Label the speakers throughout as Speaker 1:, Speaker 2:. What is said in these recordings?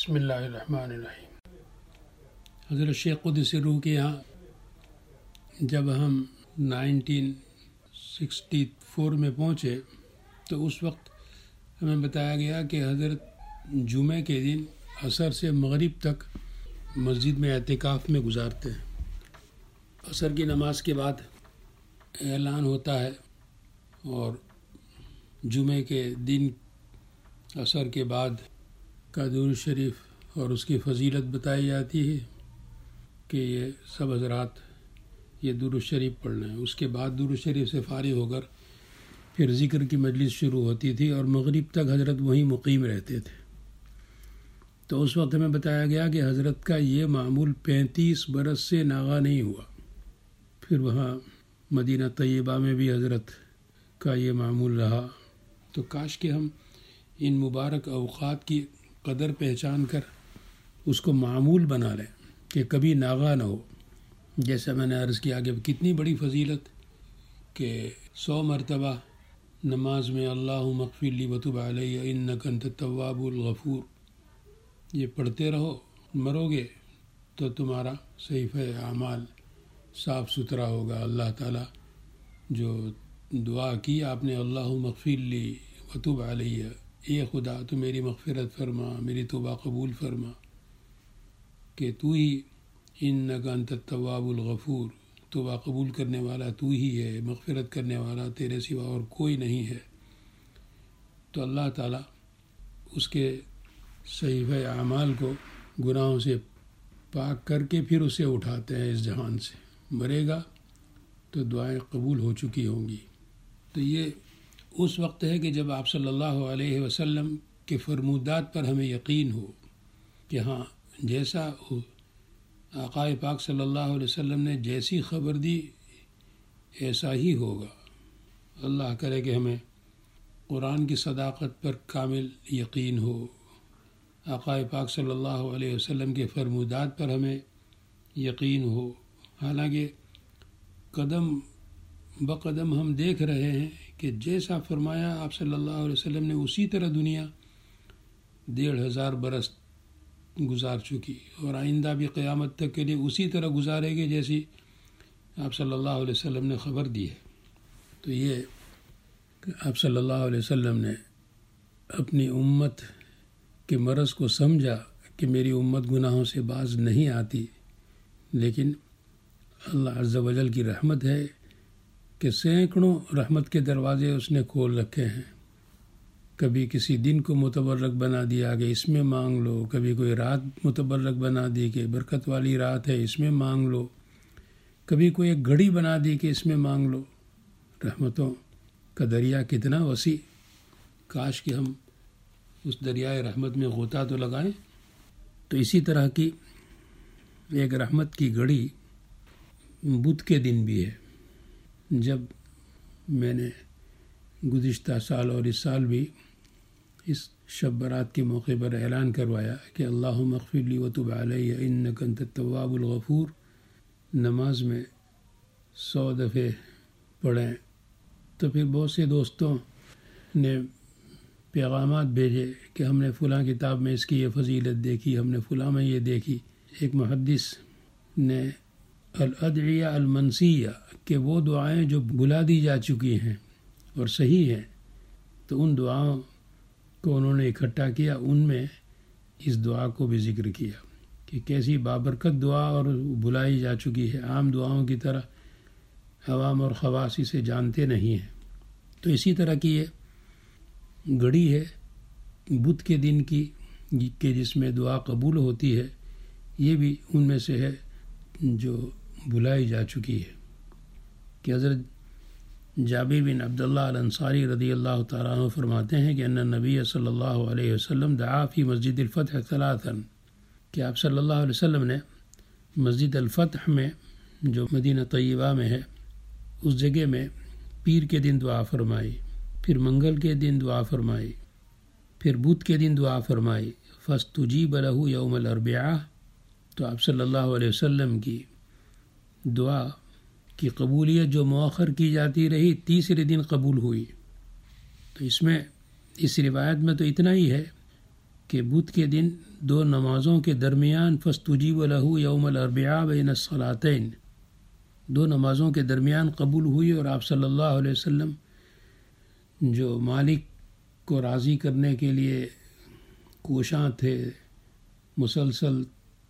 Speaker 1: بسم اللہ الرحمن الرحیم۔ حضرت شیخ قدس روح کے یہاں جب ہم 1964 میں پہنچے تو اس وقت ہمیں بتایا گیا کہ حضرت جمعہ کے دن عصر سے مغرب تک مسجد میں اعتکاف میں گزارتے ہیں۔ عصر کی نماز کے بعد اعلان ہوتا ہے اور جمعہ کے دن عصر کے بعد کا درود شریف اور اس کی فضیلت بتائی جاتی ہے کہ یہ سب حضرات یہ درود شریف پڑھنا ہے۔ اس کے بعد درود شریف سے فارغ ہو کر پھر ذکر کی مجلس شروع ہوتی تھی اور مغرب تک حضرت وہیں مقیم رہتے تھے۔ تو اس وقت ہمیں بتایا گیا کہ حضرت کا یہ معمول 35 برس سے ناغا نہیں ہوا۔ پھر وہاں مدینہ طیبہ میں بھی حضرت کا یہ معمول رہا۔ تو کاش کہ ہم ان مبارک اوقات کی قدر پہچان کر اس کو معمول بنا لیں کہ کبھی ناغا نہ ہو۔ جیسا میں نے عرض کیا کہ کتنی بڑی فضیلت کہ 100 مرتبہ نماز میں اللہم اغفر لی وتب علی انک انت التواب الغفور یہ پڑھتے رہو، مرو گے تو تمہارا صحیفہ اعمال صاف ستھرا ہوگا۔ اللہ تعالیٰ جو دعا کی آپ نے اللہم اغفر لی وتب علی، اے خدا تو میری مغفرت فرما، میری توبہ قبول فرما، کہ تو ہی انک انت التواب الغفور، توبہ قبول کرنے والا تو ہی ہے، مغفرت کرنے والا تیرے سوا اور کوئی نہیں ہے۔ تو اللہ تعالیٰ اس کے صحیفہ اعمال کو گناہوں سے پاک کر کے پھر اسے اٹھاتے ہیں اس جہان سے۔ مرے گا تو دعائیں قبول ہو چکی ہوں گی۔ تو یہ اس وقت ہے کہ جب آپ صلی اللہ علیہ وسلم کے فرمودات پر ہمیں یقین ہو کہ ہاں جیسا آقا پاک صلی اللہ علیہ وسلم نے جیسی خبر دی ایسا ہی ہوگا۔ اللہ کرے کہ ہمیں قرآن کی صداقت پر کامل یقین ہو، آقا پاک صلی اللہ علیہ وسلم کے فرمودات پر ہمیں یقین ہو۔ حالانکہ قدم بقدم ہم دیکھ رہے ہیں کہ جیسا فرمایا آپ صلی اللہ علیہ وسلم نے اسی طرح دنیا 1500 برس گزار چکی اور آئندہ بھی قیامت تک کے لیے اسی طرح گزارے گی جیسی آپ صلی اللہ علیہ وسلم نے خبر دی ہے۔ تو یہ آپ صلی اللہ علیہ وسلم نے اپنی امت کے مرض کو سمجھا کہ میری امت گناہوں سے باز نہیں آتی، لیکن اللہ عز و جل کی رحمت ہے کہ سینکڑوں رحمت کے دروازے اس نے کھول رکھے ہیں۔ کبھی کسی دن کو متبرک بنا دیا کہ اس میں مانگ لو، کبھی کوئی رات متبرک بنا دی کہ برکت والی رات ہے اس میں مانگ لو، کبھی کوئی ایک گھڑی بنا دی کہ اس میں مانگ لو۔ رحمتوں کا دریا کتنا وسیع، کاش کہ ہم اس دریائے رحمت میں غوطہ تو لگائیں۔ تو اسی طرح کی ایک رحمت کی گھڑی بدھ کے دن بھی ہے۔ جب میں نے گزشتہ سال اور اس سال بھی اس شب برات کے موقع پر اعلان کروایا کہ اللہم اغفر لی وتب علی انک انت التواب الغفور نماز میں 100 دفعے پڑھیں، تو پھر بہت سے دوستوں نے پیغامات بھیجے کہ ہم نے فلاں کتاب میں اس کی یہ فضیلت دیکھی، ہم نے فلاں میں یہ دیکھی۔ ایک محدث نے الادعیہ المنسیہ کہ وہ دعائیں جو بلا دی جا چکی ہیں اور صحیح ہیں، تو ان دعاؤں کو انہوں نے اکٹھا کیا، ان میں اس دعا کو بھی ذکر کیا کہ کیسی بابرکت دعا اور بلائی جا چکی ہے، عام دعاؤں کی طرح عوام اور خواص اسے جانتے نہیں ہیں۔ تو اسی طرح کی یہ گھڑی ہے بدھ کے دن کی کہ جس میں دعا قبول ہوتی ہے، یہ بھی ان میں سے ہے جو بلائی جا چکی ہے۔ کہ حضرت جابر بن عبداللہ الانصاری رضی اللہ تعالیٰ عنہ فرماتے ہیں کہ ان نبی صلی اللہ علیہ وسلم دعا فی مسجد الفتح ثلاثا، کہ آپ صلی اللہ علیہ وسلم نے مسجد الفتح میں جو مدینہ طیبہ میں ہے اس جگہ میں پیر کے دن دعا فرمائی، پھر منگل کے دن دعا فرمائی، پھر بدھ کے دن دعا فرمائی، فاستجیب لہ یوم الاربعاء، تو آپ صلی اللہ علیہ وسلم کی دعا کی قبولیت جو مؤخر کی جاتی رہی تیسرے دن قبول ہوئی۔ تو اس روایت میں تو اتنا ہی ہے کہ بدھ کے دن 2 نمازوں کے درمیان فاستجیب لہ یوم الاربعاء بین الصلاتین، 2 نمازوں کے درمیان قبول ہوئی، اور آپ صلی اللہ علیہ وسلم جو مالک کو راضی کرنے کے لیے کوشاں تھے، مسلسل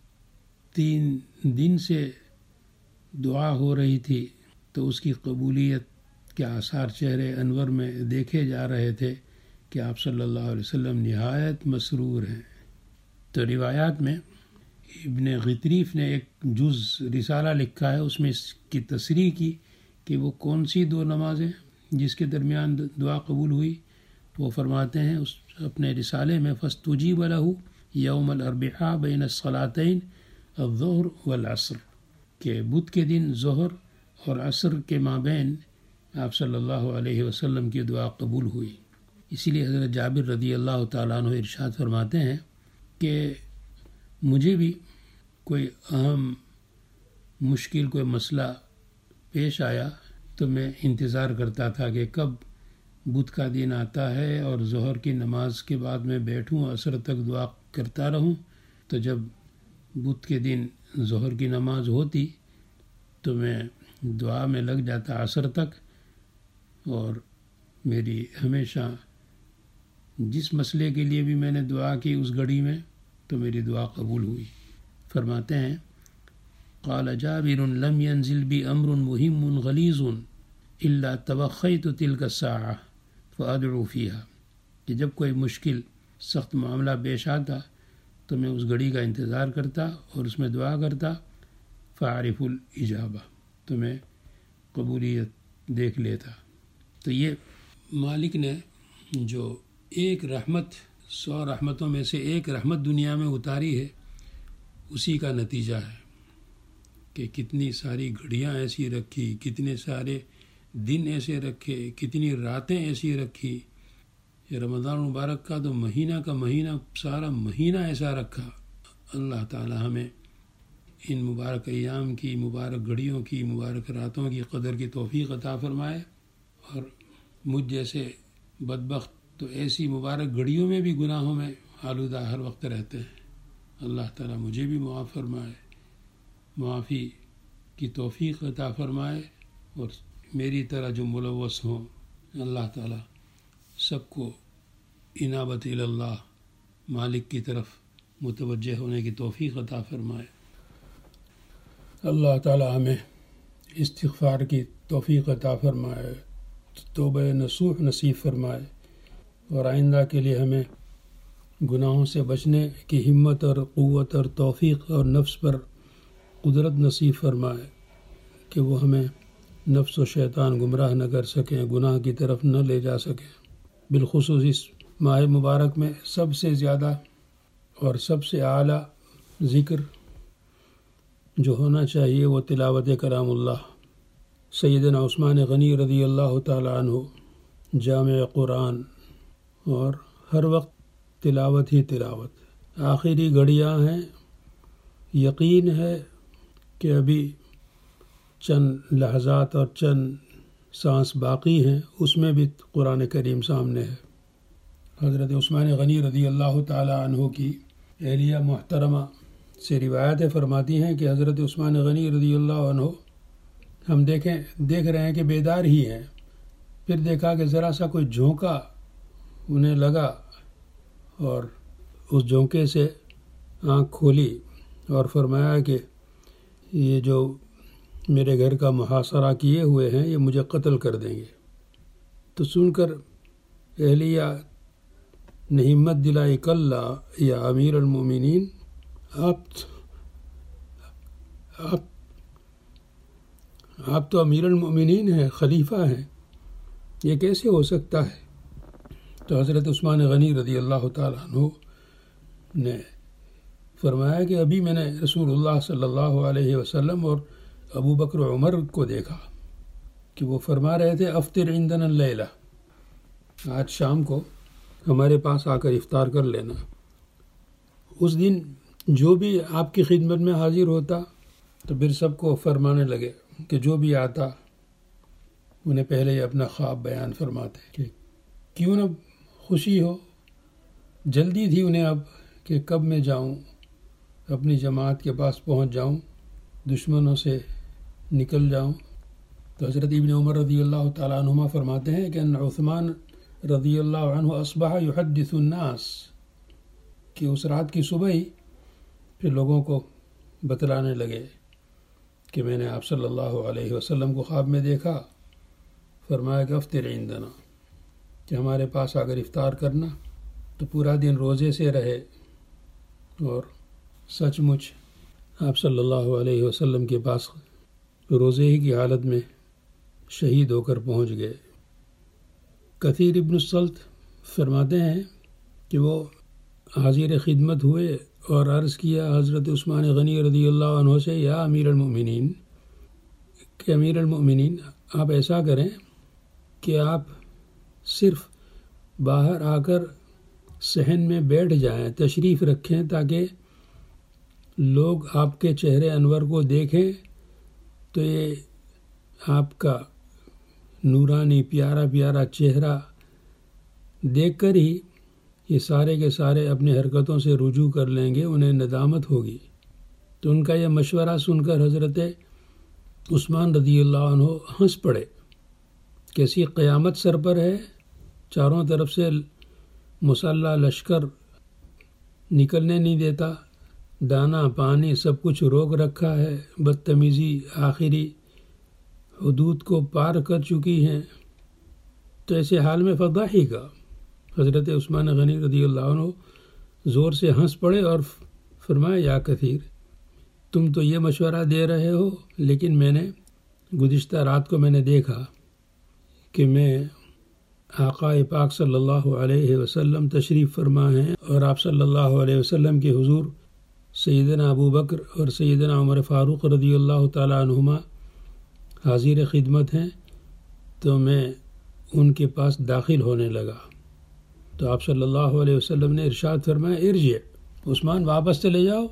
Speaker 1: 3 دن سے دعا ہو رہی تھی، تو اس کی قبولیت کے آثار چہرے انور میں دیکھے جا رہے تھے کہ آپ صلی اللہ علیہ وسلم نہایت مسرور ہیں۔ تو روایات میں ابن غطریف نے ایک جز رسالہ لکھا ہے، اس میں اس کی تصریح کی کہ وہ کون سی 2 نمازیں جس کے درمیان دعا قبول ہوئی۔ وہ فرماتے ہیں اس اپنے رسالے میں فاستجیب لہ یوم الاربعاء بین الصلاتین الظہر والعصر، کہ بدھ کے دن ظہر اور عصر کے مابین آپ صلی اللہ علیہ وسلم کی دعا قبول ہوئی۔ اسی لیے حضرت جابر رضی اللہ تعالیٰ عنہ ارشاد فرماتے ہیں کہ مجھے بھی کوئی اہم مشکل کوئی مسئلہ پیش آیا تو میں انتظار کرتا تھا کہ کب بدھ کا دن آتا ہے اور ظہر کی نماز کے بعد میں بیٹھوں، عصر تک دعا کرتا رہوں۔ تو جب بدھ کے دن ظہر کی نماز ہوتی تو میں دعا میں لگ جاتا عصر تک، اور میری ہمیشہ جس مسئلے کے لیے بھی میں نے دعا کی اس گھڑی میں تو میری دعا قبول ہوئی۔ فرماتے ہیں قال جابر لم ينزل بي امر مهم غلیظ الا توخیت تلك الساعة فادعو فيها، کہ جب کوئی مشکل سخت معاملہ پیش آتا تو میں اس گھڑی کا انتظار کرتا اور اس میں دعا کرتا، فاعرف الاجابہ، تو میں قبولیت دیکھ لیتا۔ تو یہ مالک نے جو ایک رحمت 100 رحمتوں میں سے ایک رحمت دنیا میں اتاری ہے، اسی کا نتیجہ ہے کہ کتنی ساری گھڑیاں ایسی رکھی، کتنے سارے دن ایسے رکھے، کتنی راتیں ایسی رکھی۔ یہ رمضان مبارک کا تو مہینہ کا مہینہ، سارا مہینہ ایسا رکھا۔ اللہ تعالی ہمیں ان مبارک ایام کی، مبارک گھڑیوں کی، مبارک راتوں کی قدر کی توفیق عطا فرمائے، اور مجھ جیسے بدبخت تو ایسی مبارک گھڑیوں میں بھی گناہوں میں آلودہ ہر وقت رہتے ہیں۔ اللہ تعالیٰ مجھے بھی معاف فرمائے، معافی کی توفیق عطا فرمائے، اور میری طرح جو ملوث ہوں اللہ تعالیٰ سب کو انابت اللہ، مالک کی طرف متوجہ ہونے کی توفیق عطا فرمائے۔ اللہ تعالیٰ ہمیں استغفار کی توفیق عطا فرمائے، توبہ نصوح نصیب فرمائے، اور آئندہ کے لیے ہمیں گناہوں سے بچنے کی ہمت اور قوت اور توفیق اور نفس پر قدرت نصیب فرمائے کہ وہ ہمیں نفس و شیطان گمراہ نہ کر سکیں، گناہ کی طرف نہ لے جا سکیں۔ بالخصوص اس ماہ مبارک میں سب سے زیادہ اور سب سے اعلیٰ ذکر جو ہونا چاہیے وہ تلاوت کلام اللہ۔ سیدنا عثمان غنی رضی اللہ تعالیٰ عنہ جامع قرآن، اور ہر وقت تلاوت ہی تلاوت۔ آخری گھڑیاں ہیں، یقین ہے کہ ابھی چند لحظات اور چند سانس باقی ہیں، اس میں بھی قرآن کریم سامنے ہے۔ حضرت عثمان غنی رضی اللہ تعالیٰ عنہ کی اہلیہ محترمہ سے روایتیں فرماتی ہیں کہ حضرت عثمان غنی رضی اللہ عنہ ہم دیکھ رہے ہیں کہ بیدار ہی ہیں، پھر دیکھا کہ ذرا سا کوئی جھونکا انہیں لگا، اور اس جھونکے سے آنکھ کھولی اور فرمایا کہ یہ جو میرے گھر کا محاصرہ کیے ہوئے ہیں یہ مجھے قتل کر دیں گے۔ تو سن کر اہلیہ نے ہمت دلائی، کلا یا امیر المومنین، آپ تو امیر المومنین ہیں، خلیفہ ہیں، یہ کیسے ہو سکتا ہے؟ تو حضرت عثمان غنی رضی اللہ تعالیٰ عنہ نے فرمایا کہ ابھی میں نے رسول اللہ صلی اللہ علیہ وسلم اور ابو بکر و عمر کو دیکھا کہ وہ فرما رہے تھے افطر عندنا اللیلہ، آج شام کو ہمارے پاس آ کر افطار کر لینا۔ اس دن جو بھی آپ کی خدمت میں حاضر ہوتا تو پھر سب کو فرمانے لگے کہ جو بھی آتا انہیں پہلے ہی اپنا خواب بیان فرماتے کہ کیوں نہ خوشی ہو جلدی تھی انہیں اب کہ کب میں جاؤں، اپنی جماعت کے پاس پہنچ جاؤں، دشمنوں سے نکل جاؤں۔ تو حضرت ابن عمر رضی اللہ تعالیٰ عنہما فرماتے ہیں کہ ان عثمان رضی اللہ عنہ اصبح یحدث الناس، کہ اس رات کی صبح ہی پھر لوگوں کو بتلانے لگے کہ میں نے آپ صلی اللہ علیہ وسلم کو خواب میں دیکھا، فرمایا کہ افطر عندنا، کہ ہمارے پاس اگر افطار کرنا تو پورا دن روزے سے رہے، اور سچ مچ آپ صلی اللہ علیہ وسلم کے پاس روزے ہی کی حالت میں شہید ہو کر پہنچ گئے۔ کثیر ابن السلط فرماتے ہیں کہ وہ حاضر خدمت ہوئے اور عرض کیا حضرت عثمان غنی رضی اللہ عنہ سے، یا امیر المؤمنین، کہ امیر المؤمنین آپ ایسا کریں کہ آپ صرف باہر آ کر صحن میں بیٹھ جائیں، تشریف رکھیں، تاکہ لوگ آپ کے چہرے انور کو دیکھیں تو یہ آپ کا نورانی پیارا پیارا چہرہ دیکھ کر ہی یہ سارے کے سارے اپنی حرکتوں سے رجوع کر لیں گے، انہیں ندامت ہوگی۔ تو ان کا یہ مشورہ سن کر حضرت عثمان رضی اللہ عنہ ہنس پڑے۔ کیسی قیامت سر پر ہے، چاروں طرف سے مسلح لشکر نکلنے نہیں دیتا، دانا پانی سب کچھ روک رکھا ہے، بدتمیزی آخری حدود کو پار کر چکی ہیں، تو ایسے حال میں فضاحی کا حضرت عثمان غنی رضی اللہ عنہ زور سے ہنس پڑے اور فرمایا، یا کثیر، تم تو یہ مشورہ دے رہے ہو، لیکن میں نے گزشتہ رات کو میں نے دیکھا کہ میں آقا پاک صلی اللہ علیہ وسلم تشریف فرما ہیں، اور آپ صلی اللہ علیہ وسلم کے حضور سیدنا ابو بکر اور سیدنا عمر فاروق رضی اللہ تعالیٰ عنہما حاضر خدمت ہیں، تو میں ان کے پاس داخل ہونے لگا تو آپ صلی اللہ علیہ وسلم نے ارشاد فرمایا، ارجع، عثمان واپس چلے جاؤ،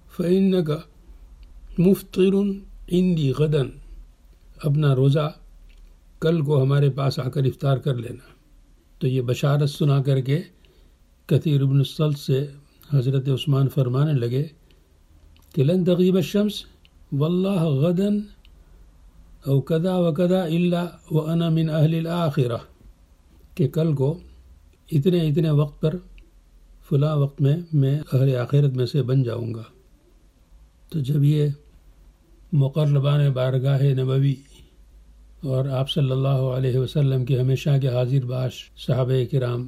Speaker 1: فإنک مفطر عندی غدا، اپنا روزہ کل کو ہمارے پاس آ کر افطار کر لینا۔ تو یہ بشارت سنا کر کے کثیر ابن السلط سے حضرت عثمان فرمانے لگے کہ لن تغیب الشمس واللہ غدا او کذا و کذا الا وانا من اہل الاخرہ، کہ کل کو اتنے وقت پر فلاں وقت میں اہل آخرت میں سے بن جاؤں گا۔ تو جب یہ مقربان بارگاہ نبوی اور آپ صلی اللہ علیہ وسلم کے ہمیشہ کے حاضر باش صحابہ کرام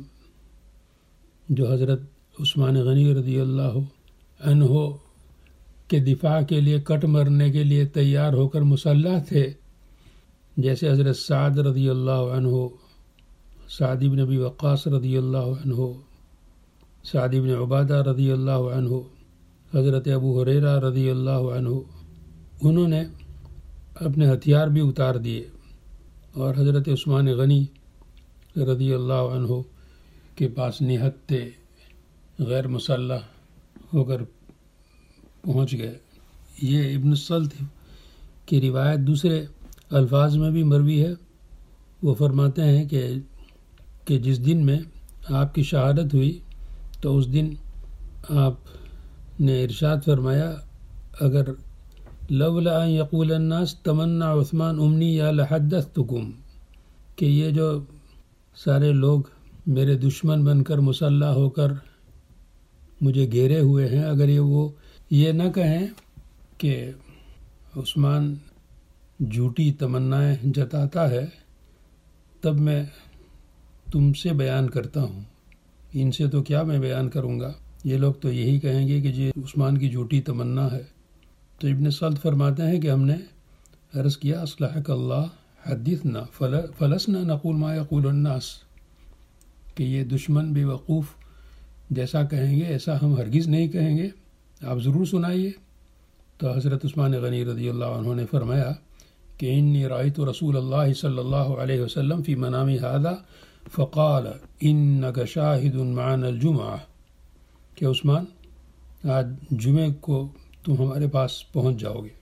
Speaker 1: جو حضرت عثمان غنی رضی اللہ عنہ کے دفاع کے لیے کٹ مرنے کے لیے تیار ہو کر مسلح تھے، جیسے حضرت سعد رضی اللہ عنہ، سعد بن ابی وقاص رضی اللہ عنہ، سعد بن عبادہ رضی اللہ عنہ، حضرت ابو ہریرہ رضی اللہ عنہ، انہوں نے اپنے ہتھیار بھی اتار دیے اور حضرت عثمان غنی رضی اللہ عنہ کے پاس نہتے غیر مسلح ہو کر پہنچ گئے۔ یہ ابن السلط کی روایت دوسرے الفاظ میں بھی مروی ہے۔ وہ فرماتے ہیں کہ جس دن میں آپ کی شہادت ہوئی تو اس دن آپ نے ارشاد فرمایا، اگر لولا ان یقول الناس تمنا عثمان امنی یا لحدثتکم، کہ یہ جو سارے لوگ میرے دشمن بن کر مسلح ہو کر مجھے گھیرے ہوئے ہیں، اگر وہ یہ نہ کہیں کہ عثمان جھوٹی تمنائیں جتاتا ہے، تب میں تم سے بیان کرتا ہوں، ان سے تو کیا میں بیان کروں گا، یہ لوگ تو یہی کہیں گے کہ یہ عثمان کی جھوٹی تمنا ہے۔ تو ابن سلط فرماتے ہیں کہ ہم نے عرض کیا، اصلحک اللہ حدثنا فلسنا نقول ما یقول الناس، کہ یہ دشمن بے وقوف جیسا کہیں گے ایسا ہم ہرگز نہیں کہیں گے، آپ ضرور سنائیے۔ تو حضرت عثمان غنی رضی اللہ عنہ نے فرمایا کہ انی رأیت رسول اللہ صلی اللہ علیہ وسلم فی منامی ھذا فقال انک شاہد معنا الجمعہ، کہ عثمان آج جمعے کو تم ہمارے پاس پہنچ جاؤ گے۔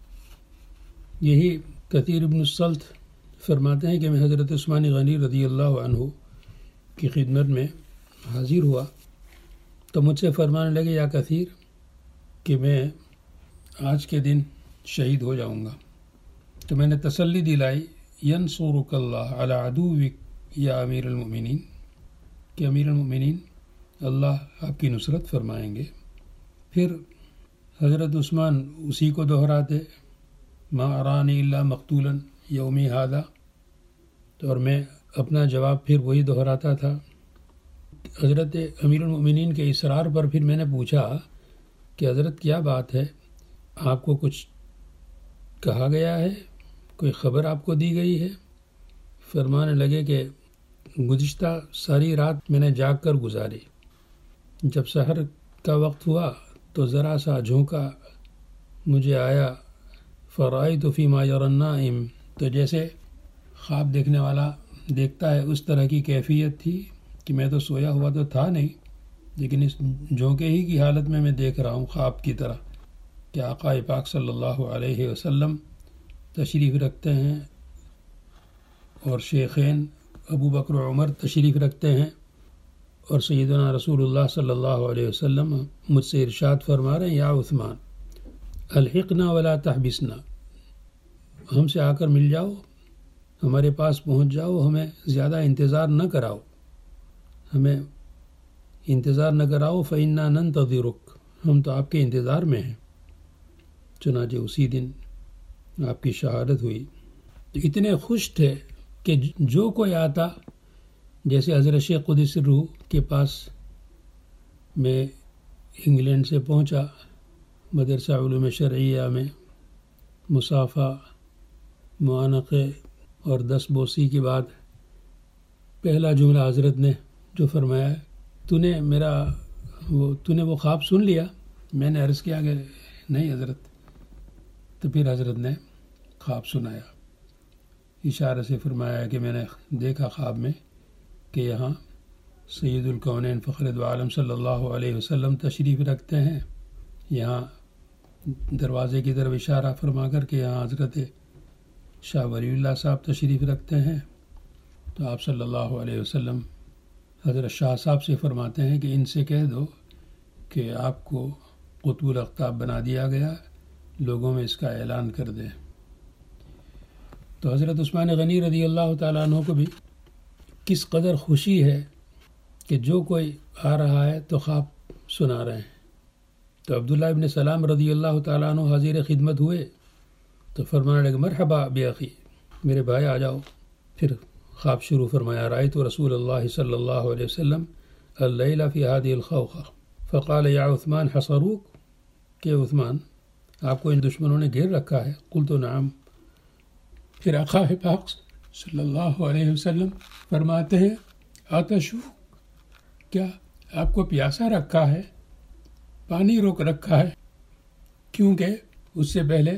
Speaker 1: یہی کثیر ابن السلط فرماتے ہیں کہ میں حضرت عثمان غنی رضی اللہ عنہ کی خدمت میں حاضر ہوا تو مجھ سے فرمانے لگے یا کثیر کہ میں آج کے دن شہید ہو جاؤں گا. تو میں نے تسلی دلائی ینصرک اللہ علی عدوک یا امیر المؤمنین کہ امیر المؤمنین اللہ آپ کی نصرت فرمائیں گے. پھر حضرت عثمان اسی کو دہراتے ما ارانی الا مقتولا یومی ھذا، تو اور میں اپنا جواب پھر وہی دہراتا تھا. حضرت امیر المؤمنین کے اصرار پر پھر میں نے پوچھا کہ حضرت کیا بات ہے، آپ کو کچھ کہا گیا ہے، کوئی خبر آپ کو دی گئی ہے؟ فرمانے لگے کہ گزشتہ ساری رات میں نے جاگ کر گزاری. جب سحر کا وقت ہوا تو ذرا سا جھونکا مجھے آیا، فرأیت فی ما یری النائم، تو جیسے خواب دیکھنے والا دیکھتا ہے اس طرح کی کیفیت تھی کہ میں تو سویا ہوا تو تھا نہیں، لیکن اس جھونکے ہی کی حالت میں دیکھ رہا ہوں خواب کی طرح کہ آقا پاک صلی اللہ علیہ وسلم تشریف رکھتے ہیں اور شیخین ابو بکر و عمر تشریف رکھتے ہیں، اور سیدنا رسول اللہ صلی اللہ علیہ وسلم مجھ سے ارشاد فرما رہے ہیں یا عثمان الحقنا ولا تحبسنا، ہم سے آ کر مل جاؤ، ہمارے پاس پہنچ جاؤ، ہمیں زیادہ انتظار نہ کراؤ، ہمیں انتظار نہ کراؤ، فإنا ننتظرک، ہم تو آپ کے انتظار میں ہیں. چنانچہ اسی دن آپ کی شہادت ہوئی. تو اتنے خوش تھے کہ جو کوئی آتا، جیسے حضرت شیخ قدس روح کے پاس میں انگلینڈ سے پہنچا، مدرسہ علوم شرعیہ میں مصافہ، معانقے اور 10 بوسی کے بعد پہلا جملہ حضرت نے جو فرمایا تو نے وہ خواب سن لیا؟ میں نے عرض کیا کہ نہیں حضرت. تو پھر حضرت نے خواب سنایا، اشارے سے فرمایا کہ میں نے دیکھا خواب میں کہ یہاں سید الکونین فخر دو عالم صلی اللہ علیہ وسلم تشریف رکھتے ہیں، یہاں دروازے کی طرف اشارہ فرما کر کہ یہاں حضرت شاہ ولی اللہ صاحب تشریف رکھتے ہیں. تو آپ صلی اللہ علیہ وسلم حضرت شاہ صاحب سے فرماتے ہیں کہ ان سے کہہ دو کہ آپ کو قطب الاقطاب بنا دیا گیا، لوگوں میں اس کا اعلان کر دیں. تو حضرت عثمان غنی رضی اللہ تعالیٰ عنہ کو بھی کس قدر خوشی ہے کہ جو کوئی آ رہا ہے تو خواب سنا رہے ہیں. تو عبداللہ ابن سلام رضی اللہ تعالیٰ عنہ حاضر خدمت ہوئے تو فرمانے لگے مرحبا بأخی، میرے بھائی آ جاؤ. پھر خواب شروع فرمایا رأیت رسول اللہ صلی اللہ علیہ وسلم اللیل فی هذه الخوخہ فقال یا عثمان حصروک، کہ عثمان آپ کو ان دشمنوں نے گھیر رکھا ہے؟ قلت نعم. پھر آقا پاک صلی اللہ علیہ وسلم فرماتے ہیں آتشو، کیا آپ کو پیاسا رکھا ہے، پانی روک رکھا ہے؟ کیونکہ اس سے پہلے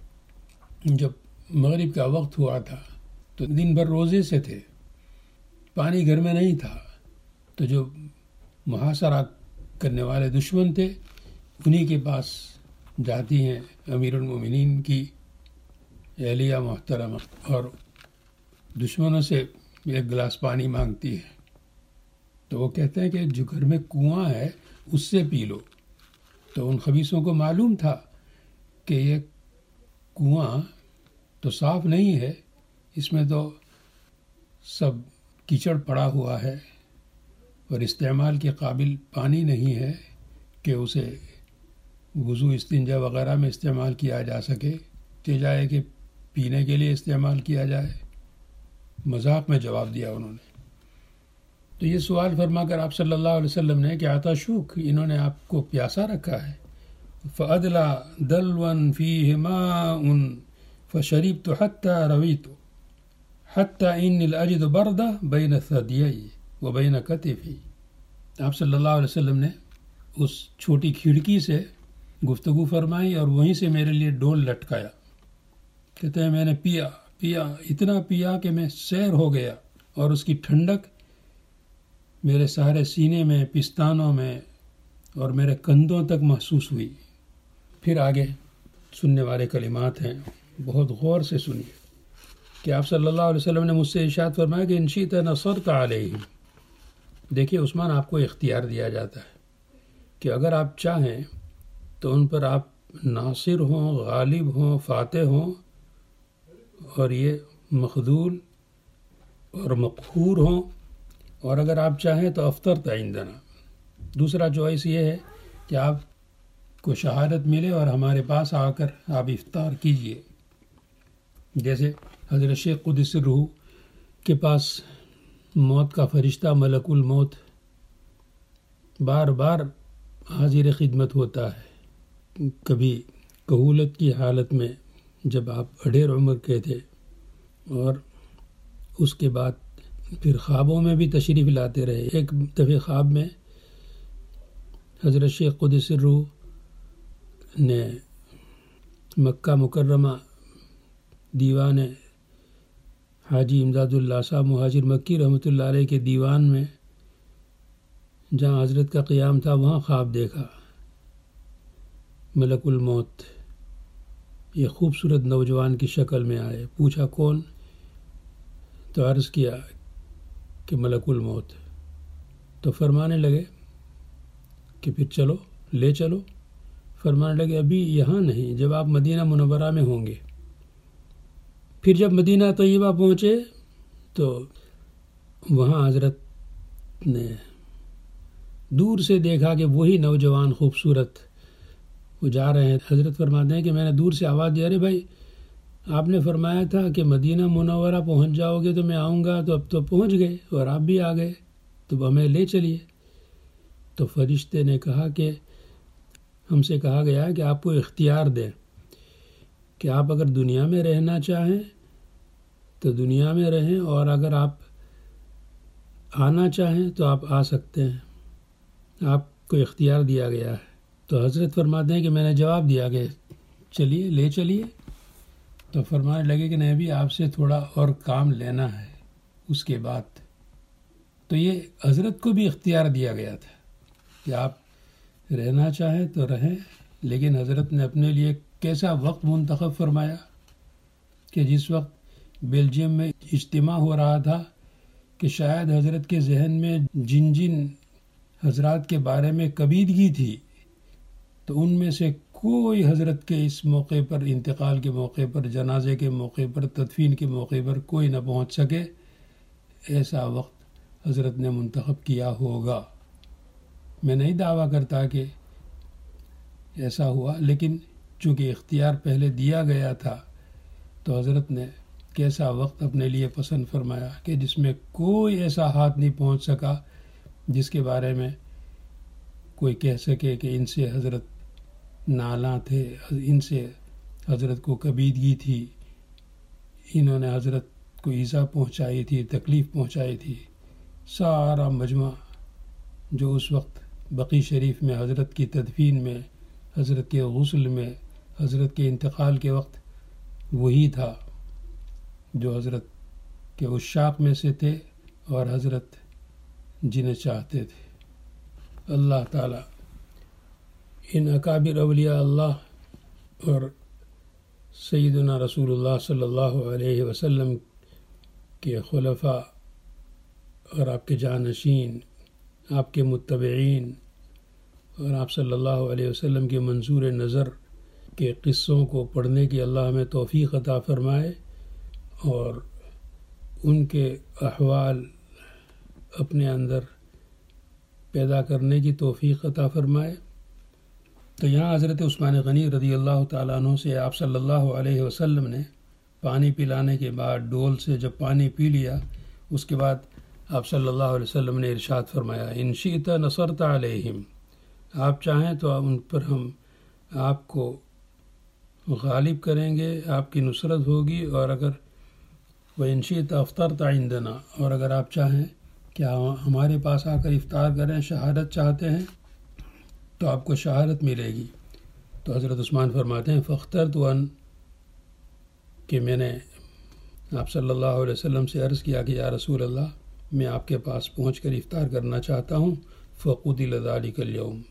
Speaker 1: جب مغرب کا وقت ہوا تھا تو دن بھر روزے سے تھے، پانی گھر میں نہیں تھا، تو جو محاصرہ کرنے والے دشمن تھے انہی کے پاس جاتی ہیں امیر المؤمنین کی اہلیہ محترمہ اور دشمنوں سے ایک گلاس پانی مانگتی ہے. تو وہ کہتے ہیں کہ جو گھر میں کنواں ہے اس سے پی لو. تو ان خبیثوں کو معلوم تھا کہ یہ کنواں تو صاف نہیں ہے، اس میں تو سب کیچڑ پڑا ہوا ہے اور استعمال کے قابل پانی نہیں ہے کہ اسے وضو استنجا وغیرہ میں استعمال کیا جا سکے، کہ جائے کہ پینے کے لیے استعمال کیا جائے. مذاق میں جواب دیا انہوں نے. تو یہ سوال فرما کر آپ صلی اللہ علیہ وسلم نے کہ آتشوک، انہوں نے آپ کو پیاسا رکھا ہے. فَأَدْلَى دَلْوًا فِيهِ مَاءٌ فَشَرِبْتُ حَتَّى رَوِيتُ حَتَّى إِنِّي لَأَجِدُ بَرْدَ بَيْنَ ثَدْيَيْ وَبَيْنَ كَتِفِي. آپ صلی اللہ علیہ وسلم نے اس چھوٹی کھڑکی سے گفتگو فرمائی اور وہیں سے میرے لیے ڈول لٹکایا. کہتے ہیں میں نے پیا اتنا پیا کہ میں سیر ہو گیا اور اس کی ٹھنڈک میرے سارے سینے میں، پستانوں میں اور میرے کندھوں تک محسوس ہوئی. پھر آگے سننے والے کلمات ہیں، بہت غور سے سنیے کہ آپ صلی اللہ علیہ وسلم نے مجھ سے ارشاد فرمایا کہ ان شئت نصرت علیہم. دیکھیے عثمان، آپ کو اختیار دیا جاتا ہے کہ اگر آپ چاہیں تو ان پر آپ ناصر ہوں، غالب ہوں، فاتح ہوں، اور یہ مخذول اور مقہور ہوں، اور اگر آپ چاہیں تو افطرت عندنا. دوسرا چوائس یہ ہے کہ آپ کو شہادت ملے اور ہمارے پاس آ کر آپ افطار کیجئے. جیسے حضرت شیخ قدس الروح کے پاس موت کا فرشتہ ملک الموت بار بار حاضر خدمت ہوتا ہے. کبھی کہولت کی حالت میں جب آپ اڈھیر عمر کے تھے، اور اس کے بعد پھر خوابوں میں بھی تشریف لاتے رہے. ایک دفعہ خواب میں حضرت شیخ قدس الروح نے مکہ مکرمہ دیوان حاجی امداد اللہ صاحب مہاجر مکی رحمۃ اللہ علیہ کے دیوان میں جہاں حضرت کا قیام تھا وہاں خواب دیکھا. ملک الموت یہ خوبصورت نوجوان کی شکل میں آئے. پوچھا کون؟ تو عرض کیا کہ ملک الموت. تو فرمانے لگے کہ پھر چلو، لے چلو. فرمانے لگے ابھی یہاں نہیں، جب آپ مدینہ منورہ میں ہوں گے. پھر جب مدینہ طیبہ پہنچے تو وہاں حضرت نے دور سے دیکھا کہ وہی نوجوان خوبصورت وہ جا رہے ہیں. حضرت فرماتے ہیں کہ میں نے دور سے آواز دی، ارے بھائی آپ نے فرمایا تھا کہ مدینہ منورہ پہنچ جاؤ گے تو میں آؤں گا، تو اب تو پہنچ گئے اور آپ بھی آ گئے، تو ہمیں لے چلیے. تو فرشتے نے کہا کہ ہم سے کہا گیا ہے کہ آپ کو اختیار دیں کہ آپ اگر دنیا میں رہنا چاہیں تو دنیا میں رہیں، اور اگر آپ آنا چاہیں تو آپ آ سکتے ہیں. آپ کو اختیار دیا گیا ہے. تو حضرت فرماتے ہیں کہ میں نے جواب دیا کہ چلیے، لے چلیے. تو فرمانے لگے کہ نہیں، ابھی آپ سے تھوڑا اور کام لینا ہے اس کے بعد. تو یہ حضرت کو بھی اختیار دیا گیا تھا کہ آپ رہنا چاہیں تو رہیں، لیکن حضرت نے اپنے لیے کیسا وقت منتخب فرمایا کہ جس وقت بیلجیم میں اجتماع ہو رہا تھا کہ شاید حضرت کے ذہن میں جن جن حضرات کے بارے میں کبیدگی تھی، تو ان میں سے کوئی حضرت کے اس موقع پر، انتقال کے موقع پر، جنازے کے موقع پر، تدفین کے موقع پر کوئی نہ پہنچ سکے. ایسا وقت حضرت نے منتخب کیا ہوگا. میں نہیں دعویٰ کرتا کہ ایسا ہوا، لیکن چونکہ اختیار پہلے دیا گیا تھا تو حضرت نے کیسا وقت اپنے لیے پسند فرمایا کہ جس میں کوئی ایسا ہاتھ نہیں پہنچ سکا جس کے بارے میں کوئی کہہ سکے کہ ان سے حضرت نالاں تھے، ان سے حضرت کو کبیدگی تھی، انہوں نے حضرت کو ایذا پہنچائی تھی، تکلیف پہنچائی تھی. سارا مجمع جو اس وقت بقی شریف میں حضرت کی تدفین میں، حضرت کے غسل میں، حضرت کے انتقال کے وقت وہی تھا جو حضرت کے عشاق میں سے تھے اور حضرت جنہیں چاہتے تھے. اللہ تعالیٰ ان اکابر اولیاء اللہ اور سیدنا رسول اللہ صلی اللہ علیہ وسلم کے خلفاء اور آپ کے جانشین، آپ کے متبعین اور آپ صلی اللہ علیہ وسلم کے منظور نظر کے قصوں کو پڑھنے کی اللہ ہمیں توفیق عطا فرمائے، اور ان کے احوال اپنے اندر پیدا کرنے کی توفیق عطا فرمائے. تو یہاں حضرت عثمان غنی رضی اللہ تعالیٰ عنہ سے آپ صلی اللہ علیہ وسلم نے پانی پلانے کے بعد ڈول سے جب پانی پی لیا، اس کے بعد آپ صلی اللہ علیہ وسلم نے ارشاد فرمایا، ان شئت نصرت علیہم، آپ چاہیں تو ان پر ہم آپ کو غالب کریں گے، آپ کی نصرت ہوگی، اور اگر وَإِن شِئْتَ أَفْطَرْتَ عِندَنَا، اور اگر آپ چاہیں کہ ہمارے پاس آ کر افطار کریں، شہادت چاہتے ہیں تو آپ کو شہادت ملے گی. تو حضرت عثمان فرماتے ہیں فاخترت ان، کہ میں نے آپ صلی اللہ علیہ وسلم سے عرض کیا کہ یا رسول اللہ، میں آپ کے پاس پہنچ کر افطار کرنا چاہتا ہوں. فقتل ذلك اليوم.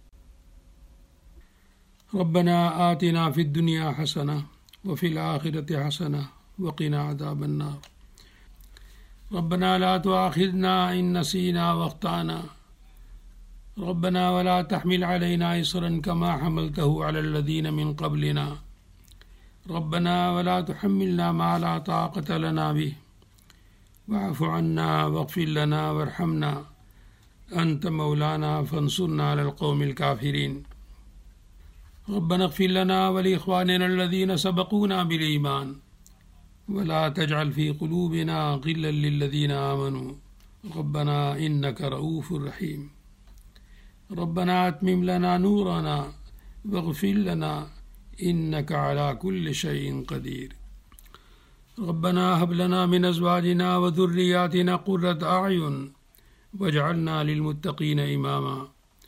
Speaker 1: ربنا آتنا في الدنيا حسنة وفي الآخرة حسنة وقنا عذاب النار. ربنا لا تؤاخذنا إن نسينا واخطأنا. ربنا ولا تحمل علينا إصرا كما حملته على الذين من قبلنا ربنا ولا تحملنا ما لا طاقة لنا به واعف عنا واغفر لنا وارحمنا أنت مولانا فانصرنا على القوم الكافرين ربنا اغفر لنا ولإخواننا الذين سبقونا بالإيمان ولا تجعل في قلوبنا غلا للذين آمنوا ربنا إنك رؤوف رحيم ربنا أتمم لنا نورنا واغفر لنا إنك على كل شيء قدير ربنا هب لنا من أزواجنا وذرياتنا قرة أعين واجعلنا للمتقين إماما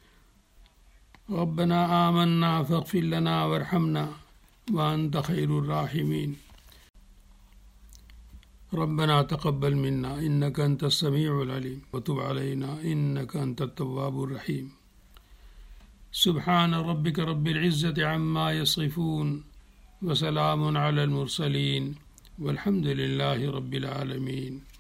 Speaker 1: ربنا آمنا فاغفر لنا وارحمنا وأنت خير الراحمين ربنا تقبل منا إنك أنت السميع العليم وتب علينا إنك أنت التواب الرحيم سبحان ربك رب العزة عما يصفون وسلام على المرسلين والحمد لله رب العالمين